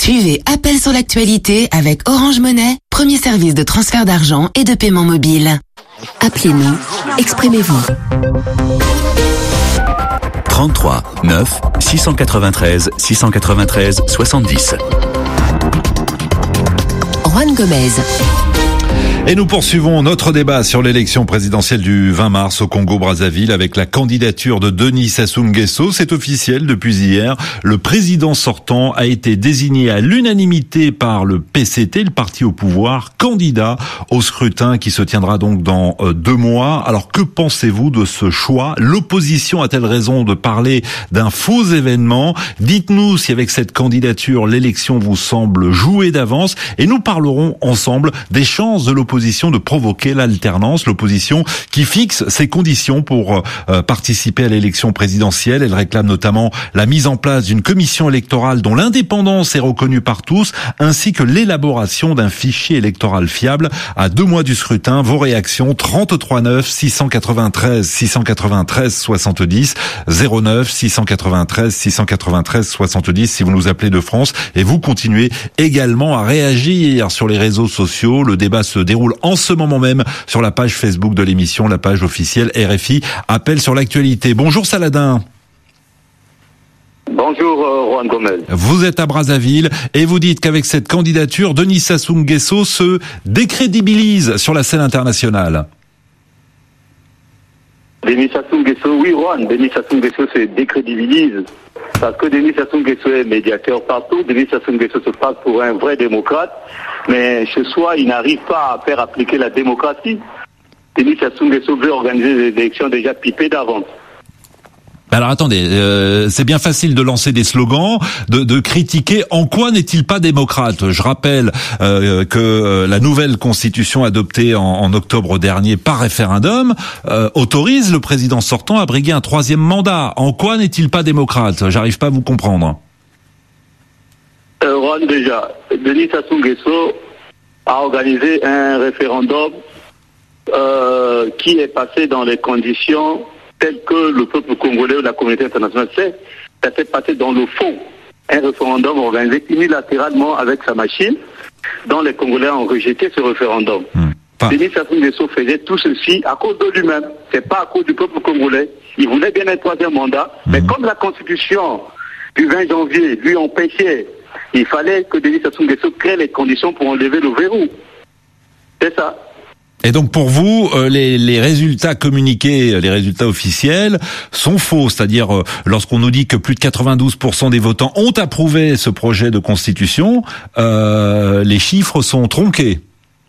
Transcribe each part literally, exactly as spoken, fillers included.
Suivez Appel sur l'actualité avec Orange Money, premier service de transfert d'argent et de paiement mobile. Appelez-nous, exprimez-vous. trente-trois neuf six cent quatre-vingt-treize six cent quatre-vingt-treize soixante-dix. Juan Gomez. Et nous poursuivons notre débat sur l'élection présidentielle du vingt mars au Congo-Brazzaville avec la candidature de Denis Sassou Nguesso. C'est officiel depuis hier. Le président sortant a été désigné à l'unanimité par le P C T, le parti au pouvoir, candidat au scrutin qui se tiendra donc dans deux mois. Alors que pensez-vous de ce choix? L'opposition a-t-elle raison de parler d'un faux événement? Dites-nous si avec cette candidature, l'élection vous semble jouée d'avance et nous parlerons ensemble des chances de l'opposition de provoquer l'alternance, l'opposition qui fixe ses conditions pour euh, participer à l'élection présidentielle. Elle réclame notamment la mise en place d'une commission électorale dont l'indépendance est reconnue par tous, ainsi que l'élaboration d'un fichier électoral fiable à deux mois du scrutin. Vos réactions, trente-trois neuf six cent quatre-vingt-treize six cent quatre-vingt-treize soixante-dix, zéro neuf six cent quatre-vingt-treize six cent quatre-vingt-treize soixante-dix si vous nous appelez de France. Et vous continuez également à réagir sur les réseaux sociaux. Le débat se déroule en ce moment même sur la page Facebook de l'émission, la page officielle R F I Appel sur l'actualité. Bonjour Saladin. Bonjour euh, Juan Gomez. Vous êtes à Brazzaville et vous dites qu'avec cette candidature, Denis Sassou Nguesso se décrédibilise sur la scène internationale. Denis Sassou Nguesso, oui Juan, Denis Sassou Nguesso se décrédibilise parce que Denis Sassou Nguesso est médiateur partout. Denis Sassou Nguesso se passe pour un vrai démocrate, mais ce soir il n'arrive pas à faire appliquer la démocratie. Denis Sassou Nguesso veut organiser des élections déjà pipées d'avance. Alors attendez, euh, c'est bien facile de lancer des slogans, de, de critiquer. En quoi n'est-il pas démocrate? Je rappelle euh, que euh, la nouvelle constitution adoptée en, en octobre dernier par référendum euh, autorise le président sortant à briguer un troisième mandat. En quoi n'est-il pas démocrate? J'arrive pas à vous comprendre. Euh, Juan, déjà, Denis Sassou Nguesso a organisé un référendum euh, qui est passé dans les conditions tel que le peuple congolais ou la communauté internationale sait. Ça s'est passé dans le fond. Un référendum organisé unilatéralement avec sa machine, dont les Congolais ont rejeté ce référendum. Mmh. Enfin. Denis Sassou Nguesso faisait tout ceci à cause de lui-même. C'est pas à cause du peuple congolais. Il voulait bien un troisième mandat, mmh. mais comme la constitution du vingt janvier lui empêchait, il fallait que Denis Sassou Nguesso crée les conditions pour enlever le verrou. C'est ça. Et donc pour vous, euh, les, les résultats communiqués, les résultats officiels sont faux. C'est-à-dire, euh, lorsqu'on nous dit que plus de quatre-vingt-douze pour cent des votants ont approuvé ce projet de constitution, euh, les chiffres sont tronqués.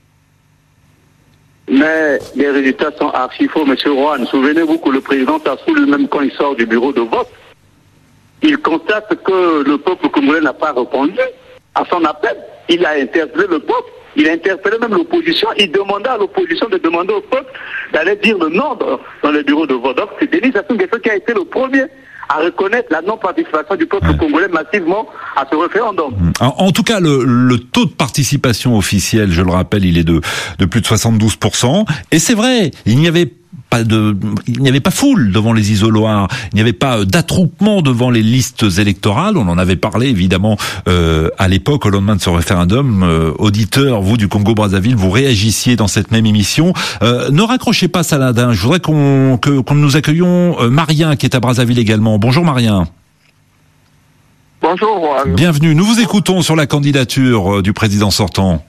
Mais les résultats sont archi faux, monsieur Rohan. Souvenez-vous que le président Sassou lui-même, quand il sort du bureau de vote, il constate que le peuple congolais n'a pas répondu à son appel. Il a interpellé le peuple. Il a interpellé même l'opposition. Il demandait à l'opposition de demander au peuple d'aller dire le non dans le bureau de vote. Donc c'est Denis Sassou Nguesso qui a été le premier à reconnaître la non-participation du peuple ouais. congolais massivement à ce référendum. En, en tout cas, le, le taux de participation officielle, je le rappelle, il est de, de plus de soixante-douze pour cent. Et c'est vrai, il n'y avait pas de, il n'y avait pas foule devant les isoloirs, il n'y avait pas d'attroupement devant les listes électorales. On en avait parlé évidemment euh, à l'époque, au lendemain de ce référendum. Euh, auditeurs, vous du Congo-Brazzaville, vous réagissiez dans cette même émission. Euh, ne raccrochez pas, Saladin. Je voudrais qu'on que, qu'on nous accueillons euh, Marien qui est à Brazzaville également. Bonjour Marien. Bonjour Juan. Bienvenue. Nous vous écoutons sur la candidature euh, du président sortant.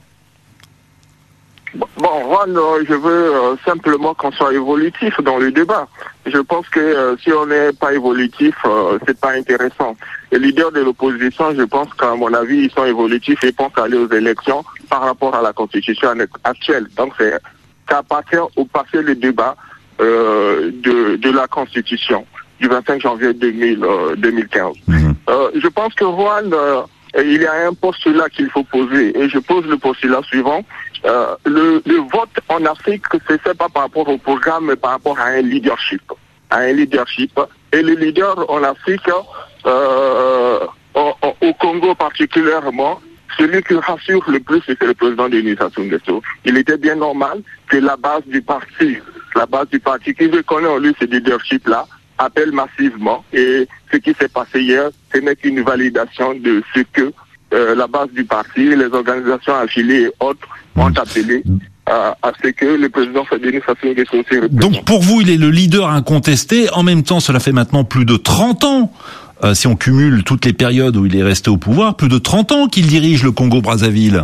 Bon, Juan, euh, je veux euh, simplement qu'on soit évolutif dans le débat. Je pense que euh, si on n'est pas évolutif, euh, c'est pas intéressant. Les leaders de l'opposition, je pense qu'à mon avis, ils sont évolutifs et pensent aller aux élections par rapport à la constitution actuelle. Donc, c'est ça appartient au passé le débat euh, de, de la constitution du vingt-cinq janvier deux mille quinze. Mmh. Euh, je pense que Juan, euh, il y a un postulat qu'il faut poser et je pose le postulat suivant. Euh, le, le vote en Afrique, c'est fait pas par rapport au programme, mais par rapport à un leadership. À un leadership. Et le leader en Afrique, euh, au, au Congo particulièrement, celui qui rassure le plus, c'est le président Denis Sassou Nguesso. Il était bien normal que la base du parti, la base du parti qui reconnaît en lui ce leadership-là, appelle massivement. Et ce qui s'est passé hier, ce n'est qu'une validation de ce que euh, la base du parti, les organisations affiliées et autres ont appelé à, à ce que le président Denis Sassou Nguesso se représente. Donc pour vous, il est le leader incontesté. En même temps, cela fait maintenant plus de trente ans, euh, si on cumule toutes les périodes où il est resté au pouvoir, plus de trente ans qu'il dirige le Congo-Brazzaville.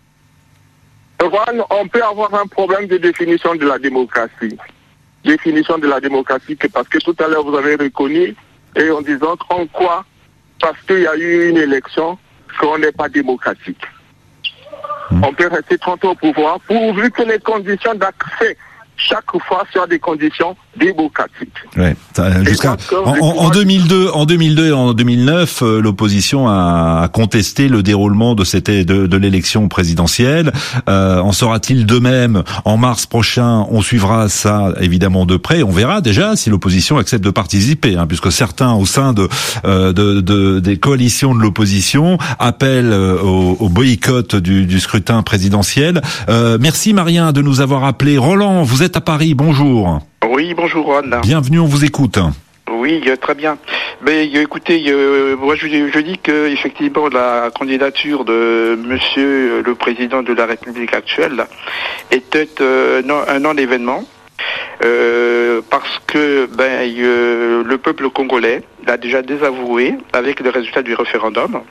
Juan, on peut avoir un problème de définition de la démocratie. Définition de la démocratie, que parce que tout à l'heure vous avez reconnu, et en disant en quoi, parce qu'il y a eu une élection, qu'on n'est pas démocratique. Mmh. On peut rester trente ans au pouvoir, pourvu que les conditions d'accès chaque fois sur des conditions démocratiques. Ouais, jusqu'à en, en, en deux mille deux, en deux mille deux et en deux mille neuf, euh, l'opposition a, a contesté le déroulement de cette de, de l'élection présidentielle. Euh, en sera-t-il de même en mars prochain? On suivra ça évidemment de près. On verra déjà si l'opposition accepte de participer, hein, puisque certains au sein de, euh, de, de des coalitions de l'opposition appellent euh, au, au boycott du, du scrutin présidentiel. Euh, merci Marien de nous avoir appelé. Roland, vous êtes à Paris. Bonjour. Oui, bonjour Juan. Bienvenue, on vous écoute. Oui, euh, très bien. Mais euh, écoutez, euh, moi je, je dis que effectivement la candidature de Monsieur le Président de la République actuelle était euh, non, un non-événement. Euh, parce que ben euh, le peuple congolais l'a déjà désavoué avec le résultat du référendum.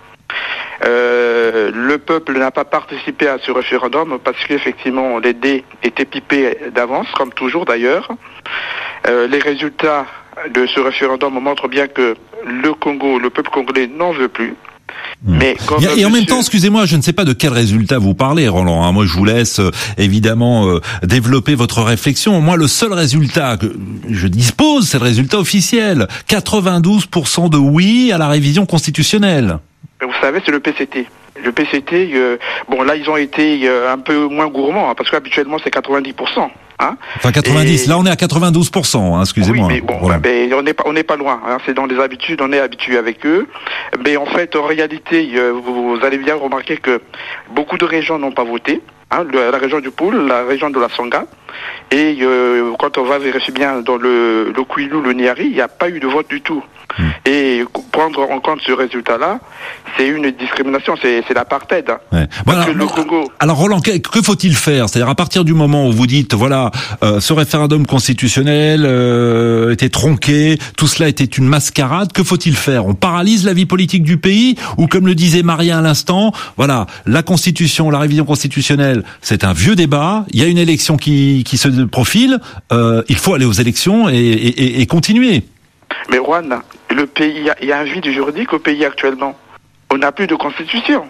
Euh, le peuple n'a pas participé à ce référendum parce qu'effectivement les dés étaient pipés d'avance, comme toujours d'ailleurs. Euh, les résultats de ce référendum montrent bien que le Congo, le peuple congolais n'en veut plus. Mmh. Mais comme et, et en monsieur... même temps, excusez-moi, je ne sais pas de quel résultat vous parlez, Roland. Hein. Moi, je vous laisse euh, évidemment euh, développer votre réflexion. Moi, le seul résultat que je dispose, c'est le résultat officiel. quatre-vingt-douze pour cent de oui à la révision constitutionnelle. Vous savez, c'est le P C T. Le P C T, euh, bon là, ils ont été euh, un peu moins gourmands, hein, parce qu'habituellement, c'est quatre-vingt-dix pour cent. Hein. Enfin quatre-vingt-dix, et... là on est à quatre-vingt-douze pour cent, hein, excusez-moi. Oui, mais bon, voilà. ben, on n'est pas, on n'est pas loin. Hein, c'est dans les habitudes, on est habitué avec eux. Mais en fait, en réalité, euh, vous, vous allez bien remarquer que beaucoup de régions n'ont pas voté. Hein, le, la région du Poul, la région de la Sangha. Et euh, quand on va vérifier bien dans le, le Kwilu, le Niari, il n'y a pas eu de vote du tout. Mmh. Et prendre en compte ce résultat-là, c'est une discrimination, c'est, c'est l'apartheid. Ouais. Bon, alors, le Congo... alors Roland, que, que faut-il faire? C'est-à-dire à partir du moment où vous dites, voilà, euh, ce référendum constitutionnel euh, était tronqué, tout cela était une mascarade, que faut-il faire? On paralyse la vie politique du pays, ou comme le disait Maria à l'instant, voilà, la constitution, la révision constitutionnelle, c'est un vieux débat, il y a une élection qui, qui se profile, euh, il faut aller aux élections et, et, et continuer. Mais Juan, le pays, il y a un vide juridique au pays actuellement. On n'a plus de constitution.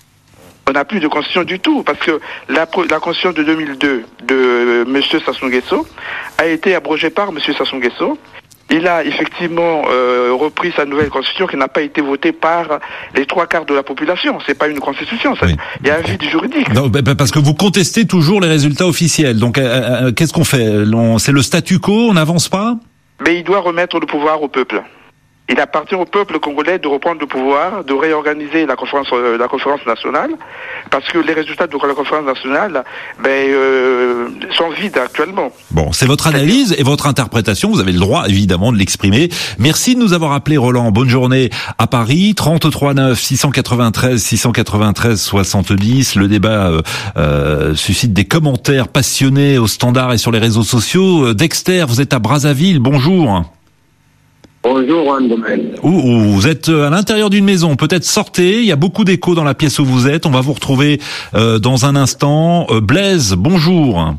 On n'a plus de constitution du tout, parce que la, la constitution de deux mille deux de M. Sassou Nguesso a été abrogée par M. Sassou Nguesso. Il a effectivement euh, repris sa nouvelle constitution qui n'a pas été votée par les trois quarts de la population. C'est pas une constitution, ça. Oui. Il y a un vide juridique. Non, parce que vous contestez toujours les résultats officiels. Donc, euh, euh, qu'est-ce qu'on fait? on, C'est le statu quo, on n'avance pas? Mais il doit remettre le pouvoir au peuple. Il appartient au peuple congolais de reprendre le pouvoir, de réorganiser la conférence, euh, la conférence nationale, parce que les résultats de la conférence nationale ben, euh, sont vides actuellement. Bon, c'est votre analyse et votre interprétation. Vous avez le droit, évidemment, de l'exprimer. Merci de nous avoir appelé, Roland. Bonne journée à Paris. trente-trois neuf six cent quatre-vingt-treize six cent quatre-vingt-treize soixante-dix. Le débat euh, euh, suscite des commentaires passionnés au standard et sur les réseaux sociaux. Dexter, vous êtes à Brazzaville. Bonjour. Bonjour, Juan Domaine. Ou, ou vous êtes à l'intérieur d'une maison, peut-être sortez, il y a beaucoup d'écho dans la pièce où vous êtes, on va vous retrouver euh, dans un instant. Euh, Blaise, bonjour.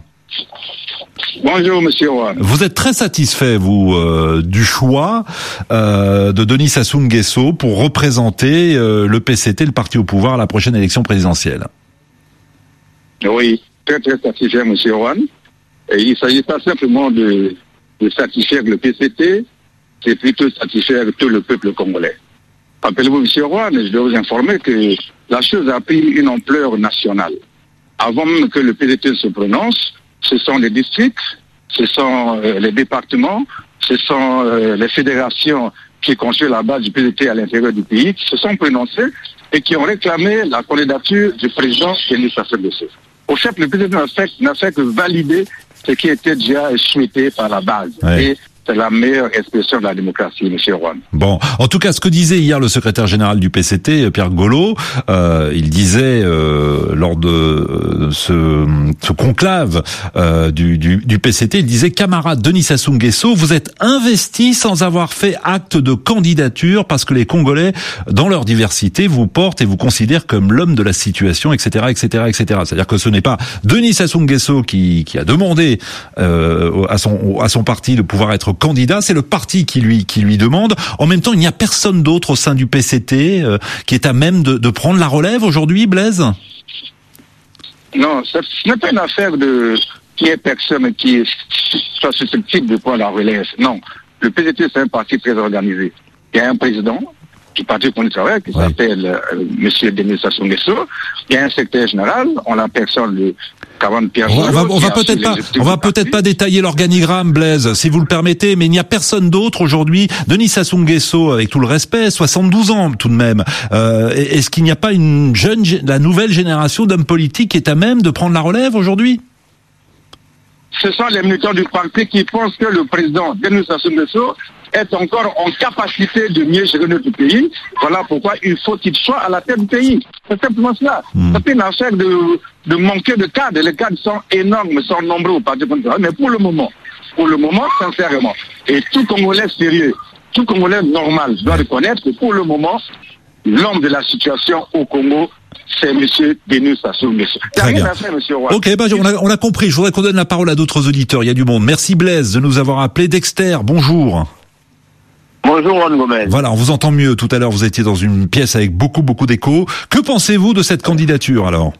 Bonjour, monsieur Juan. Vous êtes très satisfait, vous, euh, du choix euh, de Denis Sassou Nguesso pour représenter euh, le P C T, le parti au pouvoir, à la prochaine élection présidentielle. Oui, très très satisfait, monsieur Juan. Et il ne s'agit pas simplement de, de satisfaire le P C T, c'est plutôt satisfaire tout le peuple congolais. Rappelez-vous, M. Juan, je dois vous informer que la chose a pris une ampleur nationale. Avant même que le P C T se prononce, ce sont les districts, ce sont euh, les départements, ce sont euh, les fédérations qui construisent la base du P C T à l'intérieur du pays, qui se sont prononcées et qui ont réclamé la candidature du président Denis Sassou Nguesso. Au fait, le P C T n'a fait, n'a fait que valider ce qui était déjà souhaité par la base. Ouais. Et c'est la meilleure expression de la démocratie, monsieur Rouen. Bon, en tout cas, ce que disait hier le secrétaire général du P C T, Pierre Golo, euh, il disait euh, lors de euh, ce, ce conclave euh, du, du, du P C T, il disait: camarade Denis Sassou Nguesso, vous êtes investi sans avoir fait acte de candidature parce que les Congolais, dans leur diversité, vous portent et vous considèrent comme l'homme de la situation, et cetera, et cetera, et cetera. C'est-à-dire que ce n'est pas Denis Sassou Nguesso qui, qui a demandé euh, à son à son parti de pouvoir être candidat, c'est le parti qui lui qui lui demande. En même temps, il n'y a personne d'autre au sein du P C T euh, qui est à même de, de prendre la relève aujourd'hui, Blaise? Non, ce n'est pas une affaire de qui est personne qui soit susceptible de prendre la relève. Non, le P C T, c'est un parti très organisé. Il y a un président du parti qu'on travaille, qui ouais. s'appelle euh, Monsieur Denis Sassou Nguesso. Il y a un secrétaire général, on la personne le Caron Pierre. On va, on va peut-être pas, on va peut-être pas détailler l'organigramme, Blaise, si vous le permettez, mais il n'y a personne d'autre aujourd'hui. Denis Sassou Nguesso, avec tout le respect, soixante-douze ans tout de même. Euh, est-ce qu'il n'y a pas une jeune, la nouvelle génération d'hommes politiques qui est à même de prendre la relève aujourd'hui? Ce sont les militants du parti qui pensent que le président Denis Sassou Nguesso est encore en capacité de mieux gérer notre pays. Voilà pourquoi il faut qu'il soit à la tête du pays. C'est simplement cela. Mmh. C'est une affaire de, de manquer de cadres. Les cadres sont énormes, sont nombreux au parti contraire. Mais pour le moment, pour le moment, sincèrement, et tout Congolais sérieux, tout Congolais normal, je dois reconnaître que pour le moment, l'homme de la situation au Congo, c'est M. Denis Sassou Nguesso. Très bien. Fait, monsieur Roy. Ok, bah, on, a, on a compris. Je voudrais qu'on donne la parole à d'autres auditeurs. Il y a du monde. Merci Blaise de nous avoir appelé. Dexter, bonjour. Bonjour Juan Gomez. Voilà, on vous entend mieux. Tout à l'heure, vous étiez dans une pièce avec beaucoup, beaucoup d'écho. Que pensez-vous de cette candidature alors?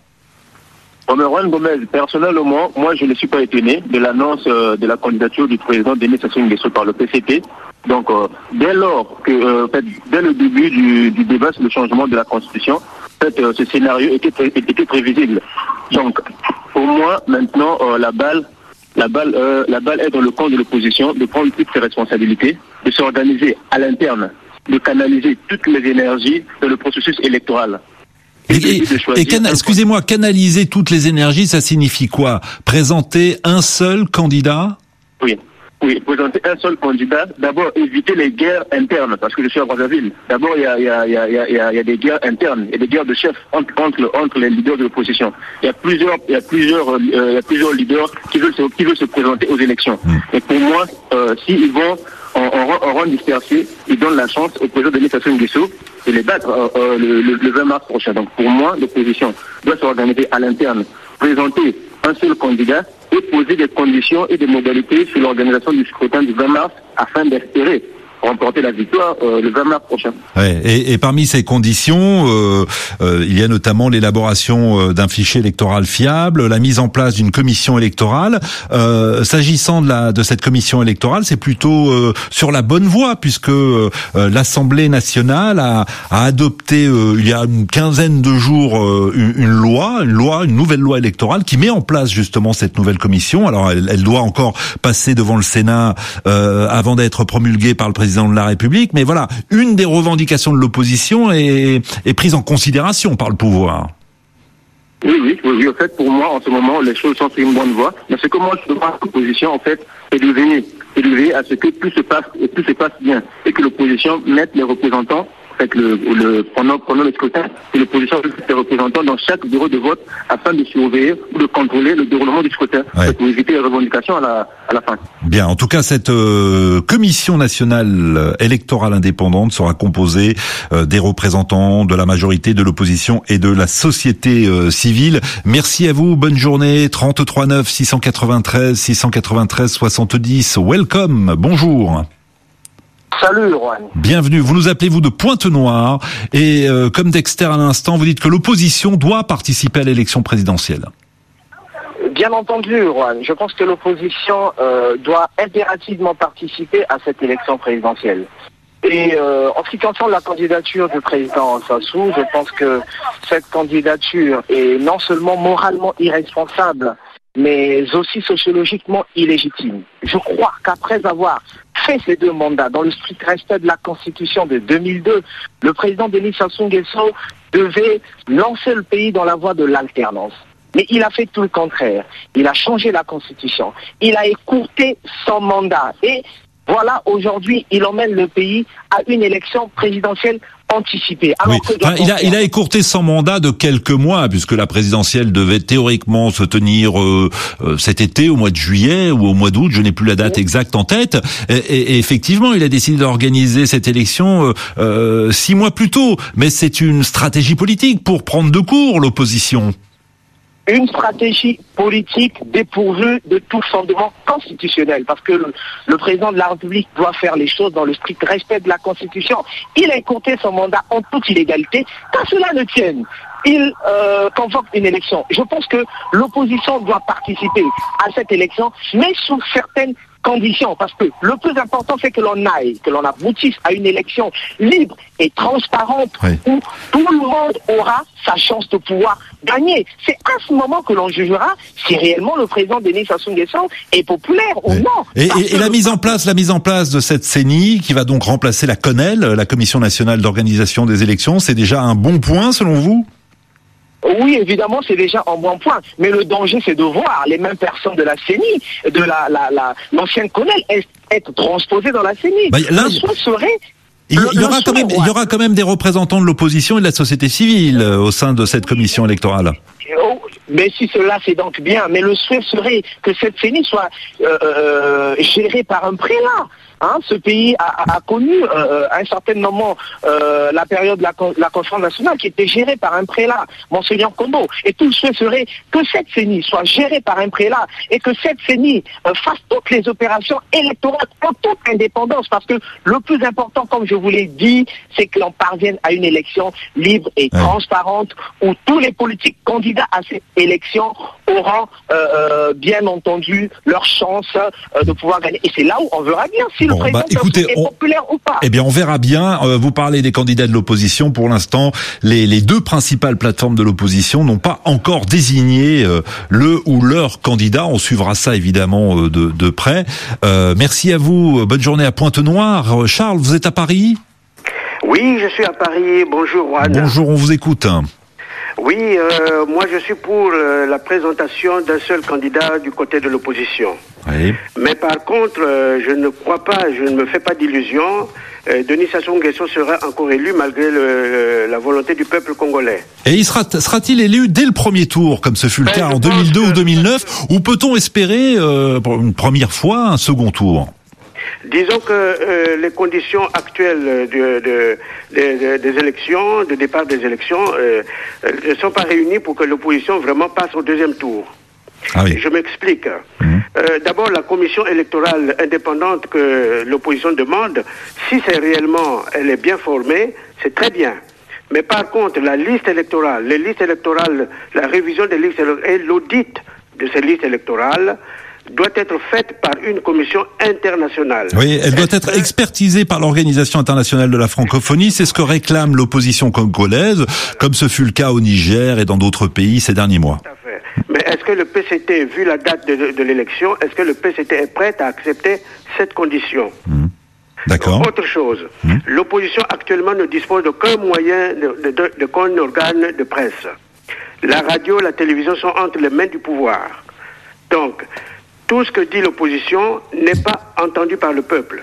Bon, mais Juan Gomez, personnellement, moi je ne suis pas étonné de l'annonce euh, de la candidature du président Denis Sassou Nguesso par le P C T. Donc, euh, dès lors que, euh, en fait, dès le début du, du débat sur le changement de la Constitution, en fait, euh, ce scénario était, pré- était prévisible. Donc, pour moi, maintenant, euh, la balle, la balle, euh, la balle est dans le camp de l'opposition de prendre toutes ses responsabilités, de s'organiser à l'interne, de canaliser toutes les énergies dans le processus électoral. Et, et, et cana- excusez-moi, canaliser toutes les énergies, ça signifie quoi? Présenter un seul candidat? Oui. Oui, présenter un seul candidat. D'abord, éviter les guerres internes, parce que je suis à Brazzaville. D'abord, il y a, il y a, il y a, il y a, il y a des guerres internes, il y a des guerres de chefs entre, entre, entre les leaders de l'opposition. Il y a plusieurs, il y a plusieurs, euh, il y a plusieurs leaders qui veulent se, qui veulent se présenter aux élections. Mmh. Et pour moi, euh, s'ils vont en, en, en rang dispersé, ils donnent la chance au président Denis Sassou Nguesso de les battre euh, euh, le, le, le vingt mars prochain. Donc, pour moi, l'opposition doit s'organiser à l'interne, présenter un seul candidat et poser des conditions et des modalités sur l'organisation du scrutin du vingt mars afin d'espérer remporter la victoire euh, le vingt mars prochain. Ouais, et, et parmi ces conditions, euh, euh, il y a notamment l'élaboration euh, d'un fichier électoral fiable, la mise en place d'une commission électorale. Euh, s'agissant de, la, de cette commission électorale, c'est plutôt euh, sur la bonne voie, puisque euh, l'Assemblée nationale a, a adopté euh, il y a une quinzaine de jours euh, une, une loi, une loi, une nouvelle loi électorale qui met en place justement cette nouvelle commission. Alors, elle, elle doit encore passer devant le Sénat euh, avant d'être promulguée par le président de la République, mais voilà, une des revendications de l'opposition est, est prise en considération par le pouvoir. Oui, oui, oui, oui, en fait, pour moi, en ce moment, les choses sont sur une bonne voie. Mais ce que moi, je demande à l'opposition, en fait, c'est de veiller, c'est de veiller à ce que tout se passe, et tout se passe bien, et que l'opposition mette les représentants, en fait, le, le, pendant, pendant le scrutin, que l'opposition mette ses représentants dans chaque bureau de vote afin de surveiller ou de contrôler le déroulement du scrutin, ouais. Pour éviter les revendications à la, à la fin. Bien, en tout cas, cette euh, commission nationale électorale indépendante sera composée euh, des représentants de la majorité, de l'opposition et de la société euh, civile. Merci à vous, bonne journée. trente-trois neuf six cent quatre-vingt-treize six cent quatre-vingt-treize soixante-dix. Welcome, bonjour. Salut, Juan. Bienvenue. Vous nous appelez, vous, de Pointe-Noire. Et euh, comme Dexter à l'instant, vous dites que l'opposition doit participer à l'élection présidentielle. Bien entendu, Juan. Je pense que l'opposition euh, doit impérativement participer à cette élection présidentielle. Et euh, en ce qui concerne la candidature du président Sassou, je pense que cette candidature est non seulement moralement irresponsable, mais aussi sociologiquement illégitime. Je crois qu'après avoir fait ces deux mandats dans le strict respect de la Constitution de deux mille deux, le président Denis Sassou Nguesso devait lancer le pays dans la voie de l'alternance. Mais il a fait tout le contraire. Il a changé la Constitution. Il a écourté son mandat. Et Voilà, aujourd'hui, il emmène le pays à une élection présidentielle anticipée. Alors oui. que enfin, il, a, il a écourté son mandat de quelques mois, puisque la présidentielle devait théoriquement se tenir euh, euh, cet été, au mois de juillet ou au mois d'août, je n'ai plus la date oui. exacte en tête. Et, et, et effectivement, il a décidé d'organiser cette élection euh, euh, six mois plus tôt. Mais c'est une stratégie politique pour prendre de court l'opposition. Une stratégie politique dépourvue de tout fondement constitutionnel, parce que le, le président de la République doit faire les choses dans le strict respect de la Constitution. Il a écourté son mandat en toute illégalité. Qu'à cela ne tienne, il euh, convoque une élection. Je pense que l'opposition doit participer à cette élection, mais sous certaines conditions, parce que le plus important, c'est que l'on aille, que l'on aboutisse à une élection libre et transparente, oui. où tout le monde aura sa chance de pouvoir gagner. C'est à ce moment que l'on jugera si réellement le président Denis Sassou Nguesso est populaire oui. ou non. Et, et, et la mise en place, la mise en place de cette C E N I, qui va donc remplacer la C O N E L, la Commission nationale d'organisation des élections, c'est déjà un bon point selon vous ? Oui, évidemment, c'est déjà un bon point. Mais le danger, c'est de voir les mêmes personnes de la C E N I, de la, la, la, l'ancienne C O N E L, être transposées dans la C E N I. Bah, là, le souhait serait... Il y, y aura quand même, il y aura quand même des représentants de l'opposition et de la société civile euh, au sein de cette commission électorale. Oh, mais si cela c'est donc bien, mais le souhait serait que cette C E N I soit euh, euh, gérée par un prélat. Hein, ce pays a, a connu euh, à un certain moment euh, la période de la, la conférence nationale qui était gérée par un prélat, Monseigneur Kombo. Et tout le souhait serait que cette C E N I soit gérée par un prélat et que cette C E N I euh, fasse toutes les opérations électorales en toute indépendance. Parce que le plus important, comme je vous l'ai dit, c'est que l'on parvienne à une élection libre et ouais. transparente où tous les politiques candidats à cette élection auront euh, euh, bien entendu leur chance euh, de pouvoir gagner. Et c'est là où on verra bien si bon, le président bah, écoutez, est on... populaire ou pas. Eh bien, on verra bien. Euh, vous parlez des candidats de l'opposition. Pour l'instant, les, les deux principales plateformes de l'opposition n'ont pas encore désigné euh, le ou leur candidat. On suivra ça évidemment euh, de, de près. Euh, merci à vous. Bonne journée à Pointe-Noire. Charles, vous êtes à Paris ? Oui, je suis à Paris. Bonjour, Juan. Bonjour, on vous écoute. Oui, euh, moi je suis pour euh, la présentation d'un seul candidat du côté de l'opposition. Oui. Mais par contre, euh, je ne crois pas, je ne me fais pas d'illusions, euh, Denis Sassou Nguesso sera encore élu malgré le, la volonté du peuple congolais. Et il sera, sera-t-il élu dès le premier tour, comme ce fut le ben, cas en deux mille deux que... ou deux mille neuf, ou peut-on espérer euh, pour une première fois un second tour ? Disons que euh, les conditions actuelles de, de, de, de, des élections, de départ des élections, euh, euh, ne sont pas réunies pour que l'opposition vraiment passe au deuxième tour. Ah oui. Je m'explique. Mmh. Euh, d'abord, la commission électorale indépendante que l'opposition demande, si c'est réellement, elle est bien formée, c'est très bien. Mais par contre, la liste électorale, les listes électorales, la révision des listes électorales et l'audit de ces listes électorales doit être faite par une commission internationale. Oui, elle doit être expertisée par l'Organisation internationale de la francophonie. C'est ce que réclame l'opposition congolaise, comme ce fut le cas au Niger et dans d'autres pays ces derniers mois. Tout à fait. Mais est-ce que le P C T, vu la date de, de l'élection, est-ce que le P C T est prêt à accepter cette condition ? Mmh. D'accord. Autre chose, mmh. l'opposition actuellement ne dispose d'aucun moyen, de, de, de, d'aucun organe de presse. La radio, la télévision sont entre les mains du pouvoir. Donc, tout ce que dit l'opposition n'est pas entendu par le peuple.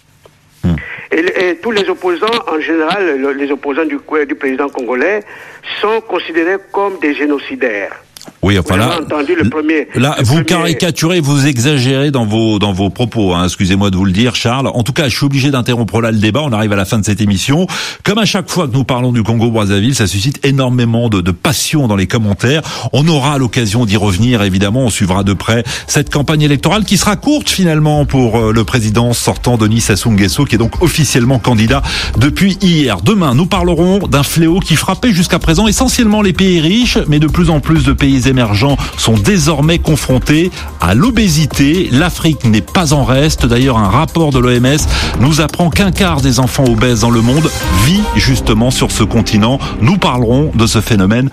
Mmh. Et, et tous les opposants, en général, le, les opposants du, du président congolais, sont considérés comme des génocidaires. Oui, enfin là, entendu le premier, là, le vous premier... caricaturez, vous exagérez dans vos dans vos propos. Hein, excusez-moi de vous le dire, Charles. En tout cas, je suis obligé d'interrompre là le débat. On arrive à la fin de cette émission. Comme à chaque fois que nous parlons du Congo-Brazzaville, ça suscite énormément de, de passion dans les commentaires. On aura l'occasion d'y revenir. Évidemment, on suivra de près cette campagne électorale qui sera courte finalement pour le président sortant Denis Sassou Nguesso, qui est donc officiellement candidat depuis hier. Demain, nous parlerons d'un fléau qui frappait jusqu'à présent essentiellement les pays riches, mais de plus en plus de pays émergents sont désormais confrontés à l'obésité. L'Afrique n'est pas en reste. D'ailleurs, un rapport de l'O M S nous apprend qu'un quart des enfants obèses dans le monde vit justement sur ce continent. Nous parlerons de ce phénomène